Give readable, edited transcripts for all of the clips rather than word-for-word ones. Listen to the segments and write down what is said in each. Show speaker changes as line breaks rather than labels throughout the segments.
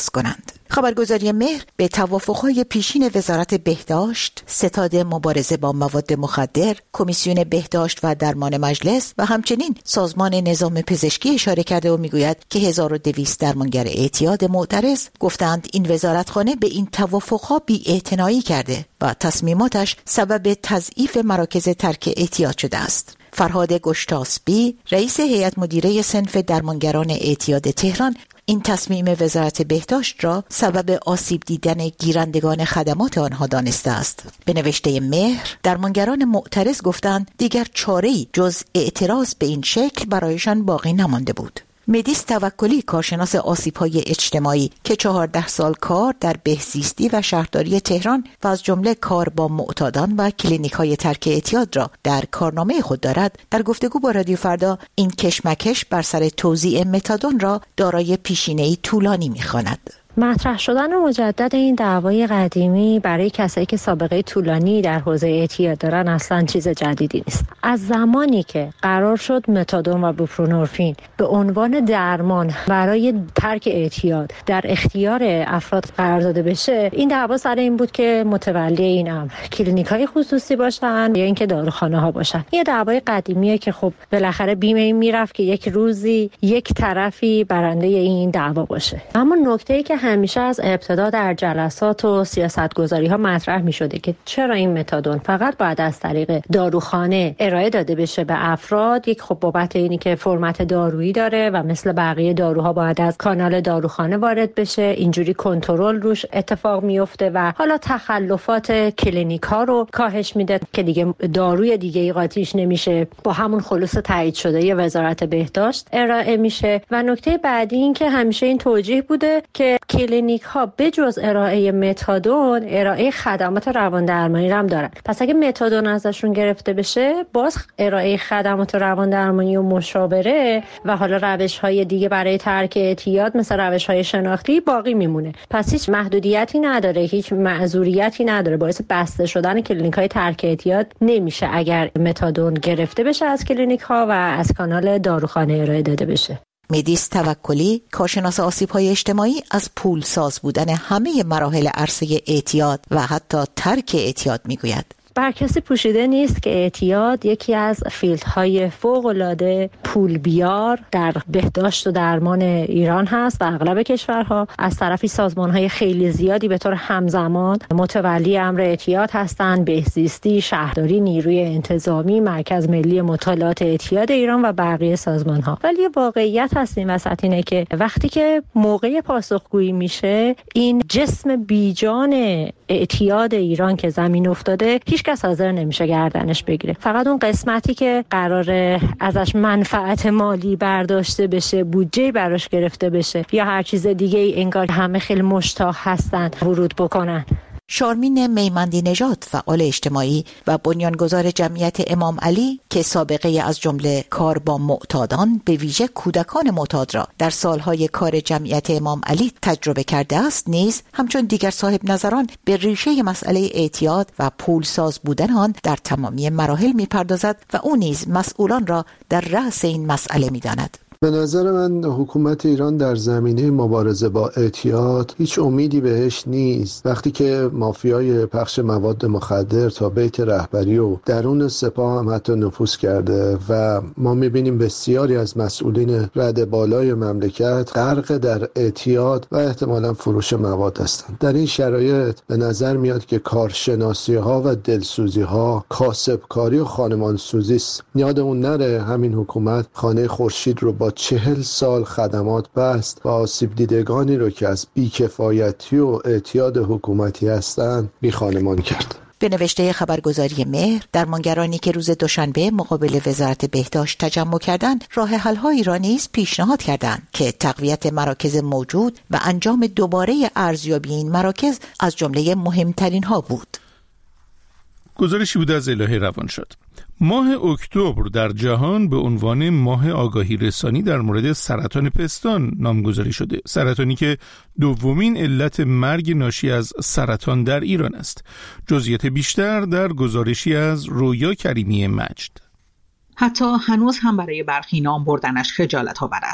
کنند. خبرگزاری مهر به توافق‌های پیشین وزارت بهداشت، ستاد مبارزه با مواد مخدر، کمیسیون بهداشت و درمان مجلس و همچنین سازمان نظام پزشکی اشاره کرده و میگوید که 1200 درمانگر اعتیاد معترض گفتند این وزارتخانه به این توافق‌ها بی‌اعتنایی کرده و تصمیماتش سبب تضعیف مراکز ترک اعتیاد شده است. فرهاد گشتاسبی، رئیس هیئت مدیره صنف درمانگران اعتیاد تهران، این تصمیم وزارت بهداشت را سبب آسیب دیدن گیرندگان خدمات آنها دانسته است. به نوشته مهر، درمانگران معترض گفتند دیگر چاره‌ای جز اعتراض به این شکل برایشان باقی نمانده بود. مدیس توکلی، کارشناس آسیب‌های اجتماعی که 14 سال کار در بهزیستی و شهرداری تهران و از جمله کار با معتادان و کلینیک‌های ترک اعتیاد را در کارنامه خود دارد، در گفتگو با رادیو فردا این کشمکش بر سر توزیع متادون را دارای پیشینه‌ای طولانی می‌خواند.
مطرح شدن مجدد این دعوای قدیمی برای کسایی که سابقه طولانی در حوزه اعتیاد دارن اصلا چیز جدیدی نیست. از زمانی که قرار شد متادون و بوپرونورفین به عنوان درمان برای ترک اعتیاد در اختیار افراد قرار داده بشه، این دعوا سر این بود که متولی این امر کلینیک‌های خصوصی باشن یا اینکه داروخانه‌ها باشن. یه دعوای قدیمیه که خب بالاخره بیمه این میرفت که یک روزی یک طرفی برنده این دعوا باشه. اما نکته‌ای که همیشه از ابتدا در جلسات و سیاست‌گذاری‌ها مطرح می‌شده که چرا این متادون فقط باید از طریق داروخانه ارائه داده بشه به افراد، یک خب بابت اینی که فرمت دارویی داره و مثل بقیه داروها باید از کانال داروخانه وارد بشه، اینجوری کنترل روش اتفاق میفته و حالا تخلفات کلینیک‌ها رو کاهش میده که دیگه داروی دیگه‌ای قاطیش نمیشه، با همون خلوص تایید شده ی وزارت بهداشت ارائه میشه. و نکته بعدی این که همیشه این توجیه بوده که کلینیک ها بجز ارائه متادون ارائه خدمات روان درمانی هم دارن. پس اگه متادون ازشون گرفته بشه، باز ارائه خدمات روان درمانی و مشاوره و حالا روش های دیگه برای ترک اعتیاد مثل روش های شناختی باقی میمونه. پس هیچ محدودیتی نداره، هیچ معذوریتی نداره. باعث بسته شدن کلینیک های ترک اعتیاد نمیشه اگر متادون گرفته بشه از کلینیک ها و از کانال داروخانه ارائه داده بشه.
مدیس توکلی، کارشناس آسیب‌های اجتماعی، از پولساز بودن همه مراحل عرصه اعتیاد و حتی ترک اعتیاد میگوید.
بر کسی پوشیده نیست که اعتیاد یکی از فیلدهای فوق‌العاده پول بیار در بهداشت و درمان ایران هست و اغلب کشورها. از طرفی سازمان‌های خیلی زیادی به طور همزمان متولی امر اعتیاد هستند: بهزیستی، شهرداری، نیروی انتظامی، مرکز ملی مطالعات اعتیاد ایران و بقیه سازمان‌ها. ولی واقعیت هست این وسط اینه که وقتی که موقع پاسخگویی میشه، این جسم بیجان اعتیاد ایران که زمین افتاده هیچ کس حاضر نمیشه گردنش بگیره. فقط اون قسمتی که قراره ازش منفعت مالی برداشته بشه، بودجه براش گرفته بشه یا هر چیز دیگه ای، انگار همه خیلی مشتاق هستن ورود بکنن.
شارمین میمندی نژاد، فعال اجتماعی و بنیانگذار جمعیت امام علی که سابقه از جمله کار با معتادان، به ویژه کودکان معتاد را در سالهای کار جمعیت امام علی تجربه کرده است، نیز همچون دیگر صاحب نظران به ریشه مسئله اعتیاد و پولساز بودن آن در تمامی مراحل می‌پردازد و او نیز مسئولان را در رأس این مسئله می‌داند.
به نظر من حکومت ایران در زمینه مبارزه با اعتیاد هیچ امیدی بهش نیست. وقتی که مافیای پخش مواد مخدر تا بیت رهبری و درون سپاه هم حتی نفوذ کرده و ما میبینیم بسیاری از مسئولین رده بالای مملکت غرق در اعتیاد و احتمالاً فروش مواد هستند. در این شرایط به نظر میاد که کارشناسی ها و دلسوزی ها کاسبکاری و خانمانسوزی است. یادمون نره همین حکومت خانه خورشید رو با 40 سال خدمات بست و آسیب دیدگانی رو که از بیکفایتی و اعتیاد حکومتی هستند بیخانمان کرد.
به نوشته خبرگزاری مهر، درمانگرانی که روز دوشنبه مقابل وزارت بهداشت تجمع کردند، راه حل‌هایی را نیز پیشنهاد کردند که تقویت مراکز موجود و انجام دوباره ارزیابی این مراکز از جمله مهمترین ها بود.
گزارشی بود از الهه روانشاد. ماه اکتبر در جهان به عنوان ماه آگاهی رسانی در مورد سرطان پستان نامگذاری شده. سرطانی که دومین علت مرگ ناشی از سرطان در ایران است. جزئیات بیشتر در گزارشی از رویا کریمی مجد.
حتی هنوز هم برای برخی نام بردنش خجالت آور است.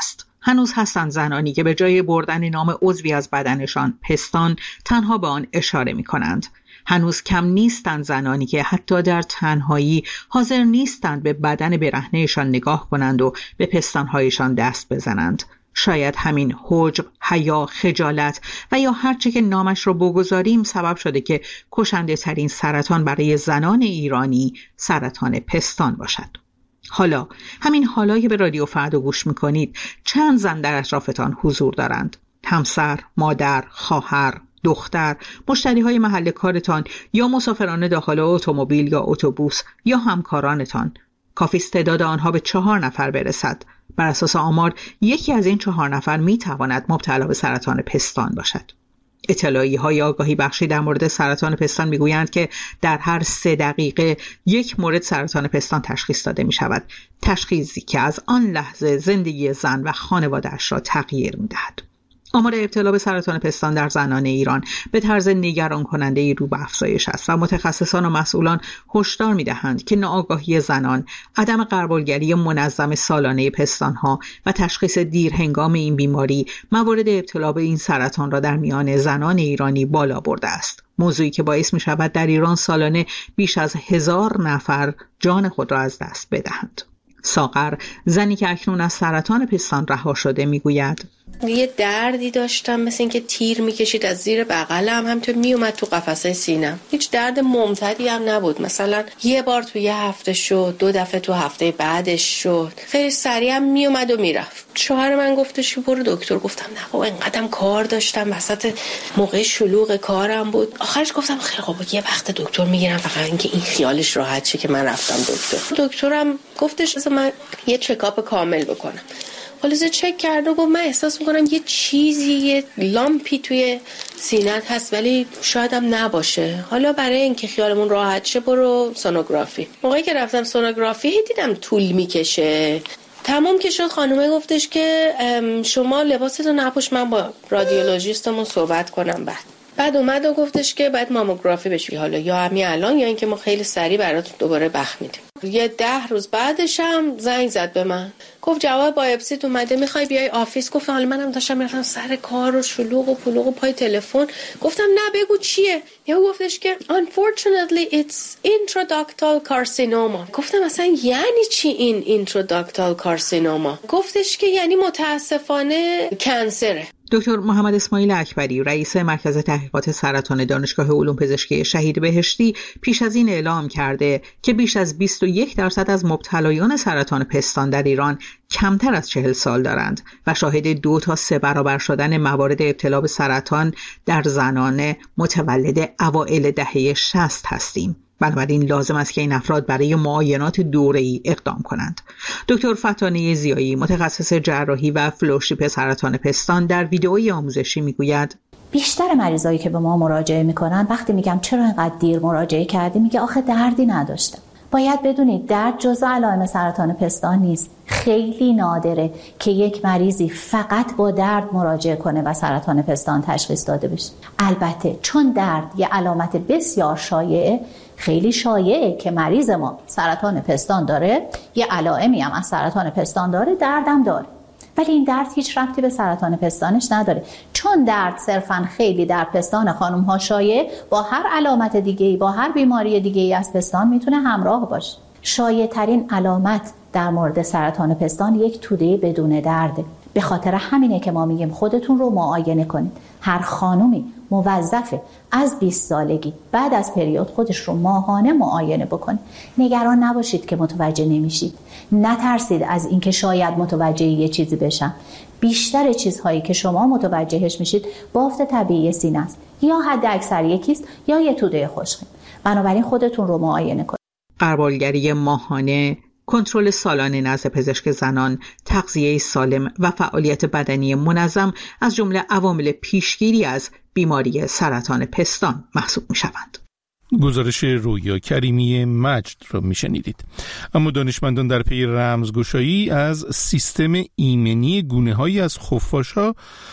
هنوز هستند زنانی که به جای بردن نام عضوی از بدنشان پستان تنها به آن اشاره می کنند. هنوز کم نیستند زنانی که حتی در تنهایی حاضر نیستند به بدن برهنه‌شان نگاه کنند و به پستانهایشان دست بزنند. شاید همین حجب، حیا، خجالت و یا هرچه که نامش را بگذاریم سبب شده که کشنده ترین سرطان برای زنان ایرانی سرطان پستان باشد. حالا همین حالا که به رادیو فردا گوش میکنید چند زن در اطرافتان حضور دارند؟ همسر، مادر، خواهر، دختر، مشتریهای محل کارتان یا مسافران داخل اتومبیل یا اتوبوس یا همکارانتان. کافی است تعداد آنها به 4 نفر برسد. بر اساس آمار یکی از این 4 نفر می تواند مبتلا به سرطان پستان باشد. اطلاعیه‌های آگاهی بخشی در مورد سرطان پستان میگویند که در هر 3 دقیقه یک مورد سرطان پستان تشخیص داده می شود. تشخیصی که از آن لحظه زندگی زن و خانواده‌اش را تغییر می دهد. آمار ابتلا به سرطان پستان در زنان ایران به طرز نگران کننده رو به افزایش است و متخصصان و مسئولان هشدار می‌دهند که ناآگاهی زنان، عدم غربالگری منظم سالانه پستان‌ها و تشخیص دیرهنگام این بیماری موارد ابتلا به این سرطان را در میان زنان ایرانی بالا برده است. موضوعی که باعث می‌شود در ایران سالانه بیش از 1000 نفر جان خود را از دست بدهند. ساغر، زنی که اکنون از سرطان پستان رها شده، میگوید
یه دردی داشتم مثل اینکه تیر میکشید از زیر بغلم، همینطور میومد تو قفسه سینم. هیچ درد ممتدی هم نبود، مثلا یه بار تو یه هفته شد، 2 دفعه تو هفته بعدش شد، خیلی سریع هم میومد و میرفت. شوهر من گفتش برو دکتر. گفتم نه بابا، اینقدرم کار داشتم، وسط موقع شلوغ کارم بود. آخرش گفتم خیلی خوب یه وقت دکتر میگیرم، فقط اینکه این خیالش راحت شه که من رفتم دکتر. دکترم گفتش من یه چکاپ کامل بکنم. خلاصه چک کرد و گفت من احساس میکنم یه چیزی، یه لامپی توی سینت هست ولی شاید هم نباشه. حالا برای اینکه خیالمون راحت شه برو سونوگرافی. موقعی که رفتم سونوگرافی دیدم طول میکشه. تمام که شد خانومه گفتش که شما لباستو نپوش، من با رادیولوژیستمون صحبت کنم. بعد اومد و گفتش که باید ماموگرافی بشی، حالا یا همین الان یا اینکه ما خیلی سریع برات دوباره بخت میدیم. یه 10 روز بعدش هم زنگ زد به من، گفت جواب بایوپسی اومده، میخوای بیای آفیس؟ گفتم حالا منم داشتم میرفتم سر کار و شلوغ و پلوغ و پای تلفن. گفتم نه بگو چیه؟ یا گفتش که unfortunately it's intraductal carcinoma. گفتم اصلا یعنی چی این intraductal carcinoma؟ گفتش که یعنی متاسفانه کنسره.
دکتر محمد اسماعیل اکبری، رئیس مرکز تحقیقات سرطان دانشگاه علوم پزشکی شهید بهشتی، پیش از این اعلام کرده که بیش از 21% از مبتلایان سرطان پستان در ایران کمتر از 40 سال دارند و شاهد 2 تا 3 برابر شدن موارد ابتلا به سرطان در زنان متولد اوایل دهه 60 هستیم. بنابراین لازم است که این افراد برای معاینات دوره‌ای اقدام کنند. دکتر فتانه ضیایی، متخصص جراحی و فلوشیپ سرطان پستان، در ویدئوی آموزشی میگوید
بیشتر مریضایی که به ما مراجعه میکنن وقتی میگم چرا اینقدر دیر مراجعه کردی، میگه آخه دردی نداشتم. باید بدونید درد جزء علائم سرطان پستان نیست. خیلی نادره که یک مریضی فقط با درد مراجعه کنه و سرطان پستان تشخیص داده بشه. البته چون درد یه علامت بسیار شایعه، خیلی شایعه که مریض ما سرطان پستان داره، یه علائمی هم از سرطان پستان داره، دردم داره، ولی این درد هیچ ربطی به سرطان پستانش نداره. چون درد صرفاً خیلی در پستان خانم ها شایعه، با هر علامت دیگه‌ای، با هر بیماری دیگه‌ای از پستان میتونه همراه باشه. شایع ترین علامت در مورد سرطان پستان یک توده بدون درده. به خاطر همینه که ما میگیم خودتون رو معاینه کنید. هر خانومی موظفه از 20 سالگی بعد از پریود خودش رو ماهانه معاینه بکنه. نگران نباشید که متوجه نمیشید. نترسید از اینکه شاید متوجه یه چیزی بشن. بیشتر چیزهایی که شما متوجهش میشید بافت طبیعی سینه است، یا حد اکثر یکیست یا یه توده خشکه. بنابراین خودتون رو معاینه کنید.
غربالگری ماهانه، کنترل سالانه نزد پزشک زنان، تغذیه سالم و فعالیت بدنی منظم از جمله عوامل پیشگیری از بیماری سرطان پستان محسوب می شوند.
گزارش رویا کریمی مجد را می شنیدید. اما دانشمندان در پی رمزگشایی از سیستم ایمنی گونه‌هایی از خفاش‌ها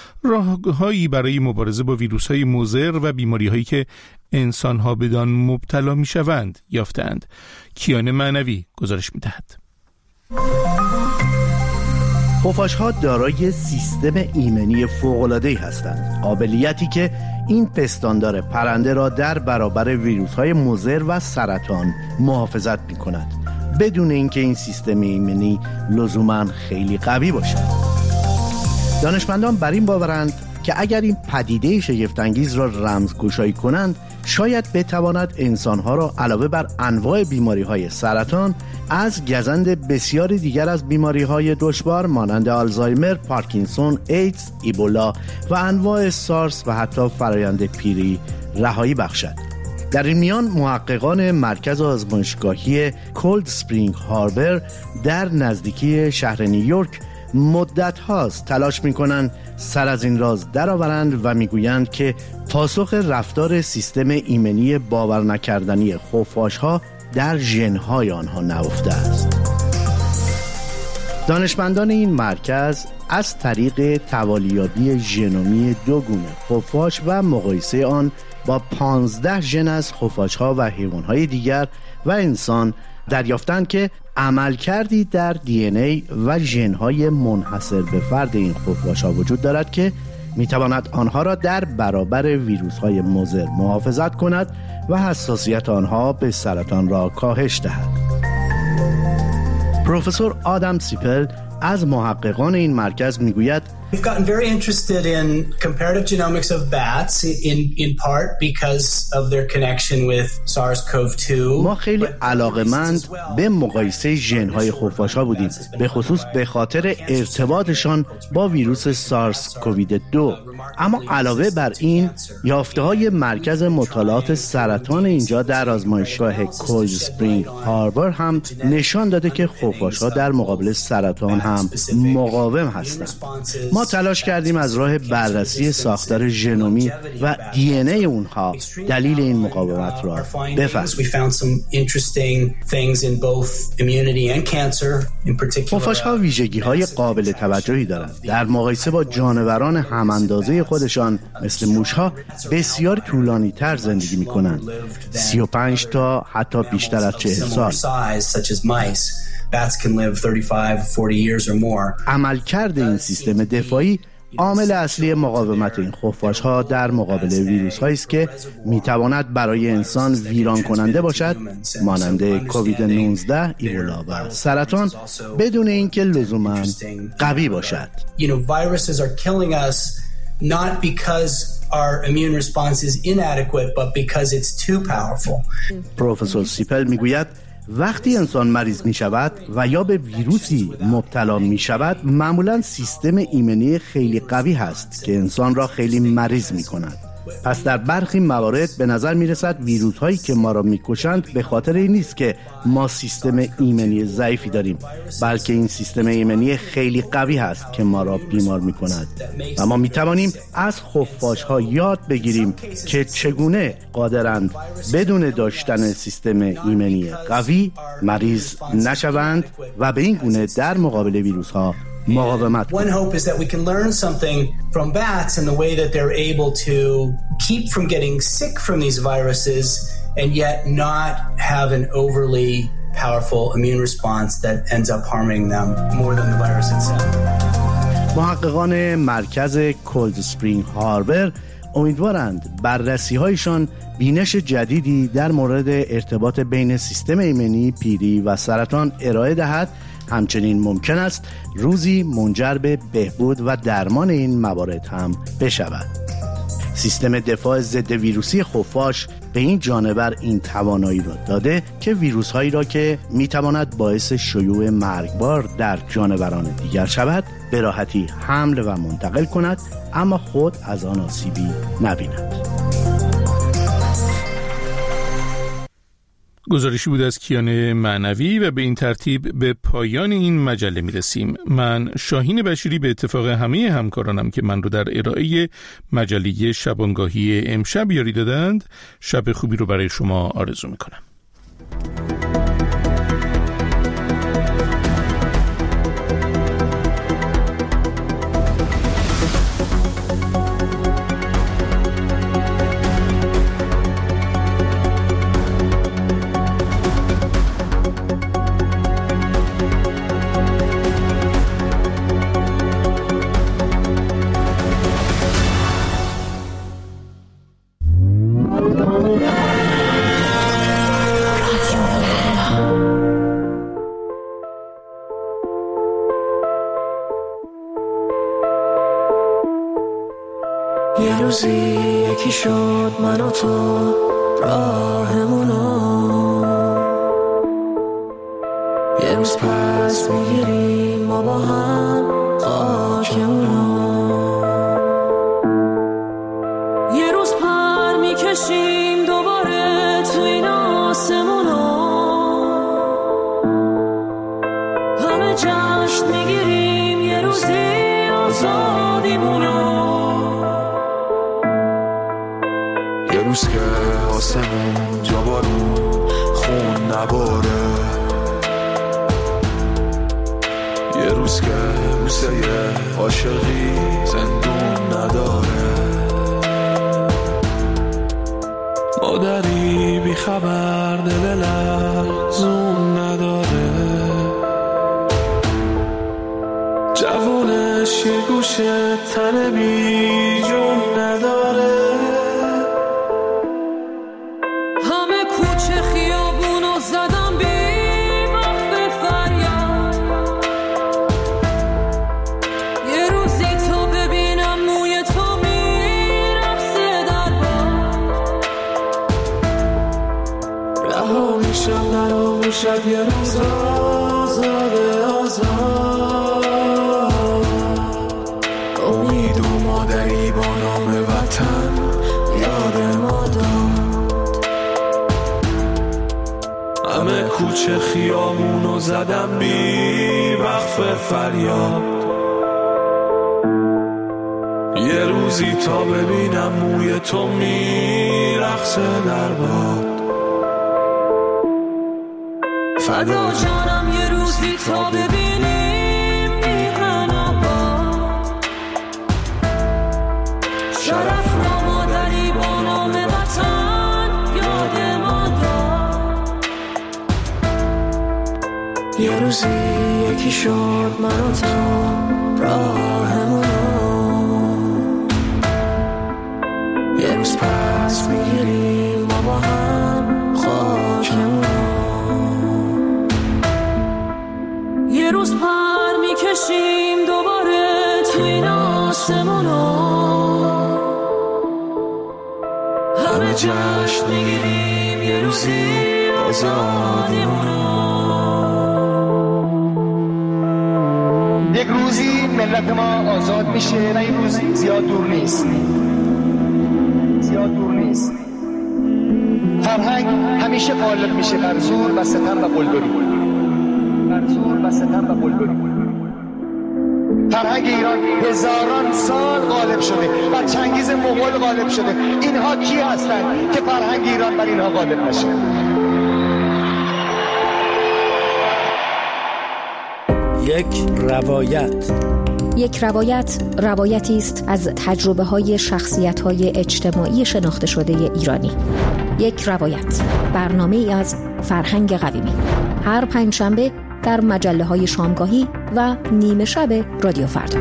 راه‌هایی برای مبارزه با ویروس‌های مضر و بیماری‌هایی که انسان‌ها بدان مبتلا می‌شوند یافتند. کیان معنوی گزارش می‌دهد.
خفاش‌ها دارای سیستم ایمنی فوق‌العاده‌ای هستند، قابلیتی که این پستاندار پرنده را در برابر ویروس‌های مضر و سرطان محافظت می‌کند، بدون اینکه این سیستم ایمنی لزوماً خیلی قوی باشد. دانشمندان بر این باورند که اگر این پدیده شگفت‌انگیز را رمزگشایی کنند، شاید بتواند انسانها را علاوه بر انواع بیماری‌های سرطان از گزند بسیار دیگر از بیماری‌های دشوار مانند آلزایمر، پارکینسون، ایدز، ایبولا و انواع سارس و حتی فرایند پیری رهایی بخشد. در این میان محققان مرکز آزمایشگاهی کولد اسپرینگ هاربر در نزدیکی شهر نیویورک مدت هاست تلاش می‌کنند سر از این راز درآورند و میگویند که پاسخ رفتار سیستم ایمنی باور نکردنی خفاش‌ها در ژن‌های آنها نهفته است. دانشمندان این مرکز از طریق توالیابی ژنومی دو گونه خفاش و مقایسه آن با 15 ژن از خفاش‌ها و حیوان‌های دیگر و انسان دریافتند که عملکردی در دی ان ای و ژن‌های منحصر به فرد این خفاش‌ها وجود دارد که می‌تواند آنها را در برابر ویروس‌های مضر محافظت کند و حساسیت آنها به سرطان را کاهش دهد. پروفسور آدم سیپل از محققان این مرکز میگوید
We've gotten very interested in comparative genomics of bats in part because of their connection with SARS-CoV-2.
ما خیلی علاقه‌مند به مقایسه ژن‌های خفاش‌ها بودیم، به خصوص به خاطر ارتباطشان با ویروس سارس کووید 2. اما علاوه بر این، یافته‌های مرکز مطالعات سرطان اینجا در آزمایشگاه کولد اسپرینگ هاربر هم نشان داده که خفاش‌ها در مقابل سرطان هم مقاوم هستند. ما تلاش کردیم از راه بررسی ساختار ژنومی و دی ان ای اونها دلیل این مقاومت را بفهمیم. خفاش‌ها ویژگی‌های قابل توجهی دارند. در مقایسه با جانوران هم‌اندازه خودشان مثل موش‌ها بسیار طولانی‌تر زندگی می‌کنند، 35 تا حتی بیشتر از 40 سال.
Bats can live 35, 40 years or more.
عملکرد این سیستم دفاعی عامل اصلی مقاومت این خفاش‌ها در مقابل ویروس‌هایی است که می‌تواند برای انسان ویران کننده باشد، مانند کووید 19، ایبولا و سرطان، بدون اینکه لزوماً قوی باشد.
Viruses are killing us not because our immune response is inadequate but because it's too powerful.
پروفسور سیپل میگوید وقتی انسان مریض می شود و یا به ویروسی مبتلا می شود، معمولاً سیستم ایمنی خیلی قوی هست که انسان را خیلی مریض می کند. پس در برخی موارد به نظر می رسد ویروس هایی که ما را می کشند به خاطر این نیست که ما سیستم ایمنی ضعیفی داریم، بلکه این سیستم ایمنی خیلی قوی هست که ما را بیمار می کند و ما می توانیم از خفاش ها یاد بگیریم که چگونه قادرند بدون داشتن سیستم ایمنی قوی مریض نشوند و به این گونه در مقابل ویروس ها مقاومت
کنند. One hope is that we can learn something from bats in the way that they're able to keep from getting sick from these viruses and yet not have an overly powerful immune response that ends up harming them more than the virus itself.
محققان مرکز کولد اسپرینگ هاربر امیدوارند بررسی‌هایشان بینش جدیدی در مورد ارتباط بین سیستم ایمنی پیری و سرطان ارائه دهد. همچنین ممکن است روزی منجر به بهبود و درمان این موارد هم بشود. سیستم دفاع ضد ویروسی خفاش به این جانور این توانایی را داده که ویروس‌هایی را که می‌تواند باعث شیوع مرگبار در جانوران دیگر شود به راحتی حمل و منتقل کند، اما خود از آن آسیبی نبیند.
گزارشی بود از کیان معنوی و به این ترتیب به پایان این مجله میرسیم. من شاهین بشیری به اتفاق همه همکارانم که من رو در ارائه مجله شبانگاهی امشب یاری دادند، شب خوبی رو برای شما آرزو میکنم.
یه روزی یکی شد من و تو راهمونو، یه روز پس میگیریم ما با هم خاکمونو، یه روز پر میکشیم دوباره تو این آسمونو، همه جشن میگیریم یه روزی آزادیمونو،
یه روز که آسمون جا بارون خون نباره، یه روز که بوسه عاشقی زندون نداره، مادری بی خبر دل لرزون نداره، جوونش یه گوشه تن بی جون نداره،
همه کوچه خیابونو زدم بی وقت فریاد، یه روزی تو ببینم موی تو میرقصه در باد،
رها میشم در آغوشت یه روز آزاده آزاد، امید و مادری با نام وطن یاد ما داد، همه کوچه خیابونو زدم بی وقف فریاد، یه روزی تا ببینم موی تو میرقصه در باد،
فدا جانم یه روزی تا ببینیم میهن آباد، شرف را مادری با نام وطن یاد ما داد،
یه روزی
یکی شد من و تو راهمونو،
یه روز پس میگیریم ما با هم خاکمونو،
یه روز پر میکشیم دوباره تو این آسمونو،
همه جشن میگیریم یه روزی آزادیمونو،
یک روزی ملت ما آزاد میشه و این روز زیاد دور نیست، زیاد دور نیست. فرهنگ همیشه غالب میشه بر زور و ستم و قلدری، بر زور و ستم و قلدری. فرهنگ ایران هزاران سال غالب شده، بر چنگیز مغول غالب شده. اینها کی هستند که فرهنگ ایران بر اینها غالب نشه؟
یک روایت روایتی است از تجربه های شخصیت های اجتماعی شناخته شده ایرانی. یک روایت، برنامه ای از فرهنگ قویمی، هر پنجشنبه در مجله های شامگاهی و نیمه شب رادیو فردا.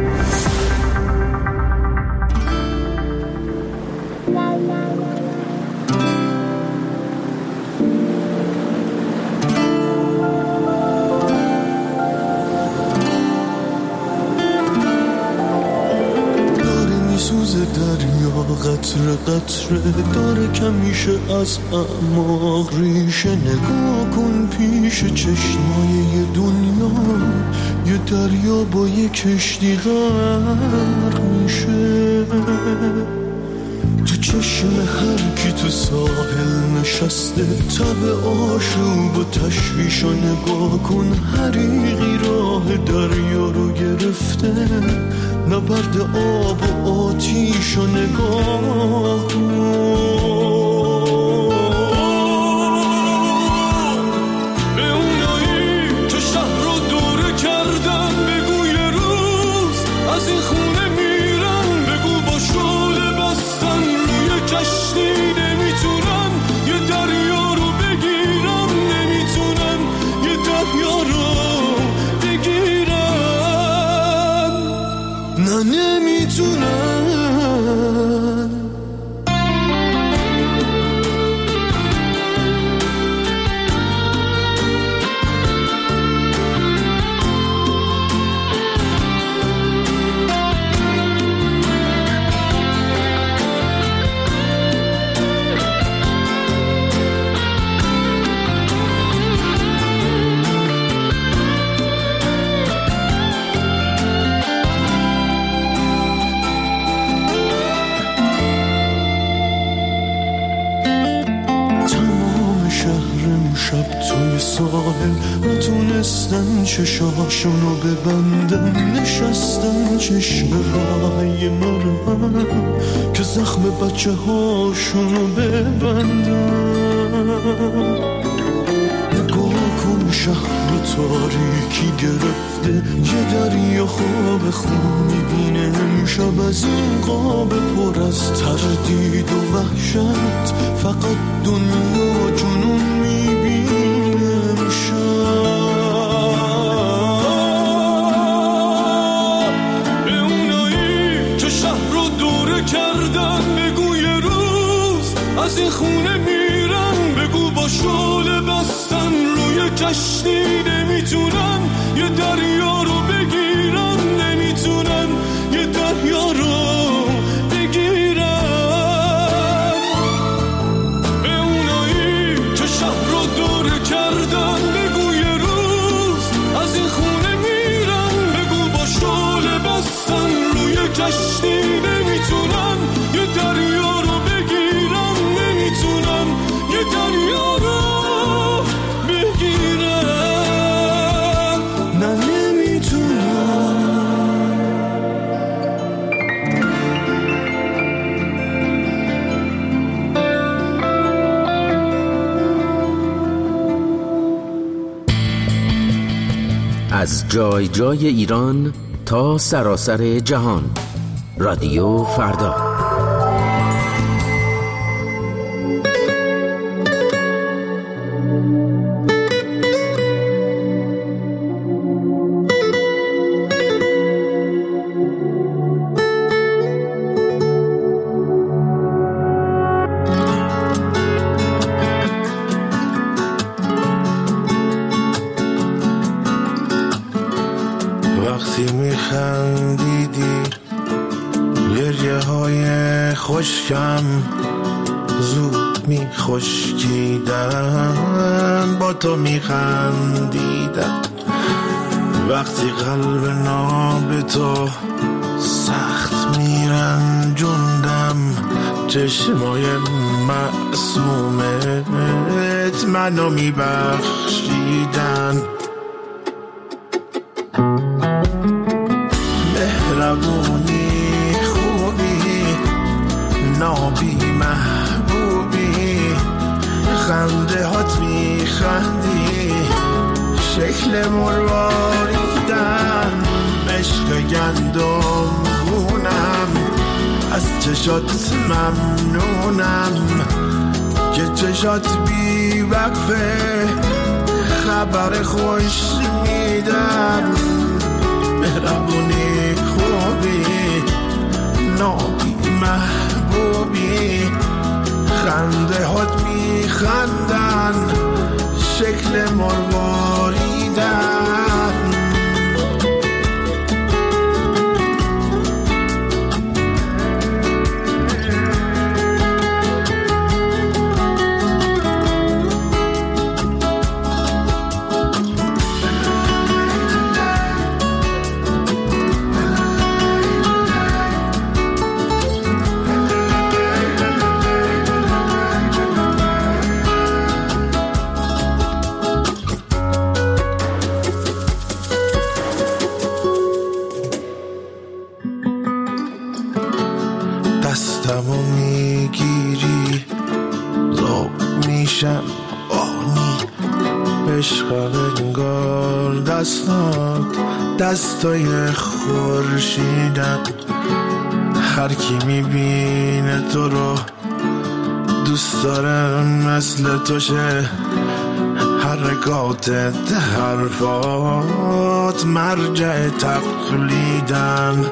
قطره قطره داره کمیشه از اعماق ریشه، نگاه کن پیش چشمای یه دنیا، یه دریا با یه کشتی غرق میشه، تو چشم هر کی تو ساحل نشسته، تب آشوب و تشویش رو نگاه کن، حریقی راه دریا رو گرفته، نبرد آب و آتیش رو نگاه کن، به اونایی که شهر رو دوره کردن بگو یه روز از این خونه میرن، بگو با شعله بستن روی کشتی نمیتونن یه دریا رو بگیرن، نمیتونن یه دریا رو بگیرن، نه نمیتونن.
شب توی ساحل نتونستن چشاشونو ببندن، نشستن چشم رای مرم که زخم بچه هاشونو ببندن. نگاه کن شهر تاریکی گرفته، یه دریا خواب خون میبینه امشب از این قاب پر از تردید و وحشت، فقط دنیا جنون میبینه امشب. به اونایی که شهر رو دوره کردن بگو یه روز از این خونه میرن، بگو با شعله بستن روی کشتی نمیتونن یه دریا رو بگیرن، نمیتونن یه دریا رو بگیرن. به اونایی که شهر رو دوره کردن بگو یه روز از این خونه میرن، بگو با شعله بستن روی کشتی نمیتونن یه دریا رو بگیرن، نمیتونن یه دریا رو بگیرن، نه نمیتونن.
از جای جای ایران تا سراسر جهان، رادیو فردا.
وقتی میخندیدی گریه های خشکم زود میخشکیدن، با تو میخندیدم. وقتی قلب ناب تو سخت میرنجوندم، چشمای معصومت منو میبخشیدن. مهربونی خوبی نابی محبوبی، خنده هات میخندی شکل مرواریدن، عشق گندم خونم از چشات ممنونم که چشات بی وقفه خبر خوش میدن. مهربونی خوبی نابی محبوبی، خنده هات میخندن شکل مرواریدن. دستمو میگیری زوب میشم آنی، عشقم انگار دستات دستای خورشیدن. هر کی میبینه تو رو دوست دارم مثل تو شه، حرکاتت حرفات مرجع تقلیدن.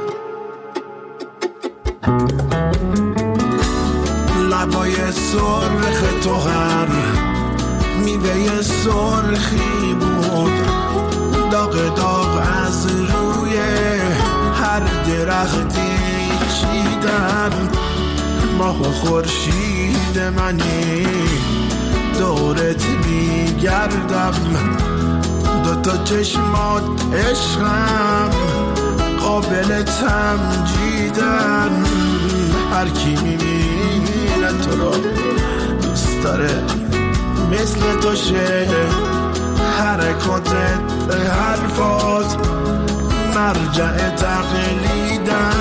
لبای سرخ تو هر میوه سرخی بود، داغ داغ از روی هر درختی چیدن. ماه و خورشید منی دورت میگردم، دوتا چشمات عشقم قابل تمجیدن. هر کی میبینه تو رو دوست داره مثل
عشق تو شه، حرکاتت به حرفات مرجع تقلیدن.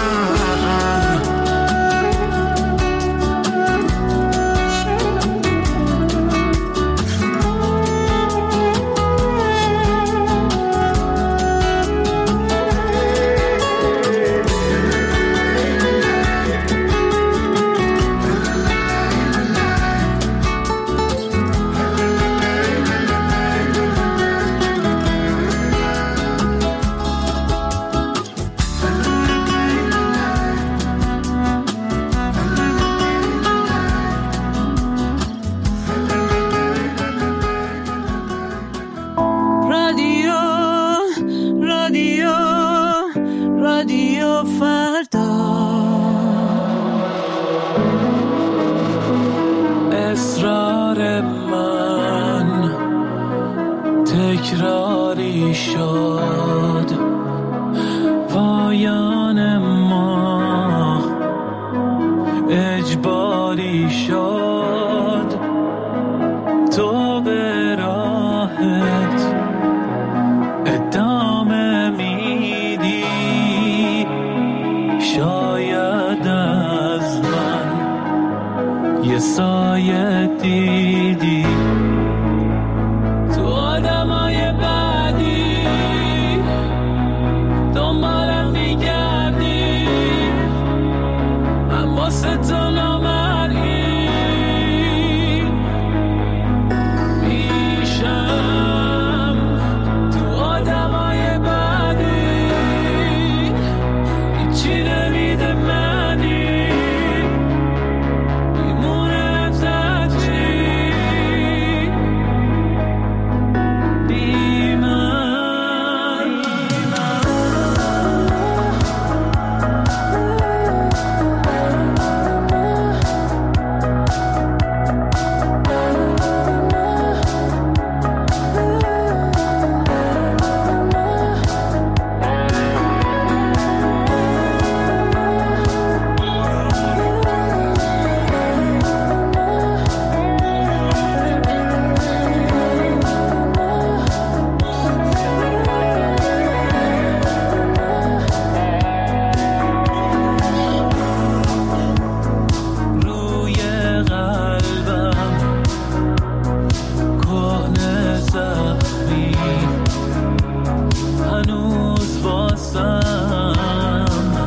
تکراری شد پایان ما، اجباری شد تو به راحت ادامه میدی. شاید از من یه سایه دیدی تو آدمای بعدی، دنبالم میگردی من واسه تو نامرئی میشم. تو آدمای بعدی هیچی نمیده منی، میمونه ازت چی بی من. روی قلبم کهنه زخمی، هنوز واسم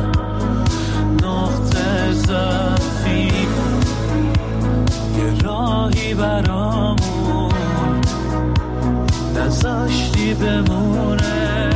نقطه ضعفی. یه راهی برامون نذاشتی بمونه،